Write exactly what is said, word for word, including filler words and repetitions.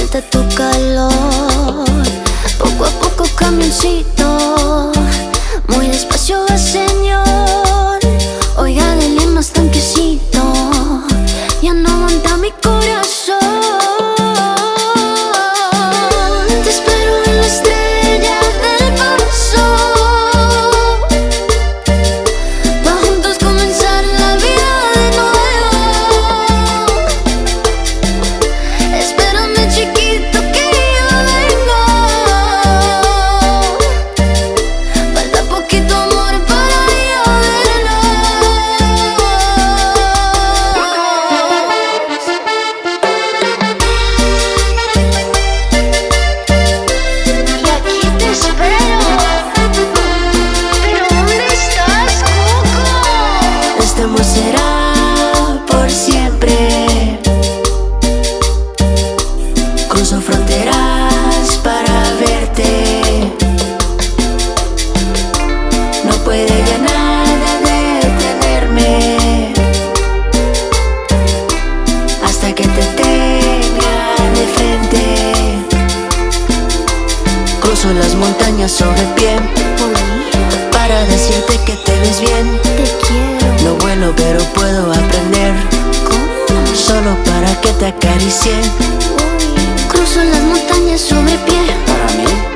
falta tu calor. Poco a poco camioncito, muy despacio va, señor. Oiga, dele más tanquecito, ya no aguanta mi corazón. Te espero en la estrella del paso, pa' juntos comenzar la vida de nuevo. Espérame, chiquito, que yo vengo. Falta poquito, amor, para yo vernos. Y aquí te espero. ¿Pero dónde estás, Coco? Este amor será por siempre. Cruzo fronteras para verte. No puede ya nada detenerme hasta que te tenga de frente. Cruzo las montañas sobre el pie para decirte que te ves bien. Te quiero. No vuelo pero puedo aprender, ¿Cómo? solo para que te acaricie. Cruzo las montañas sobre pie Para mí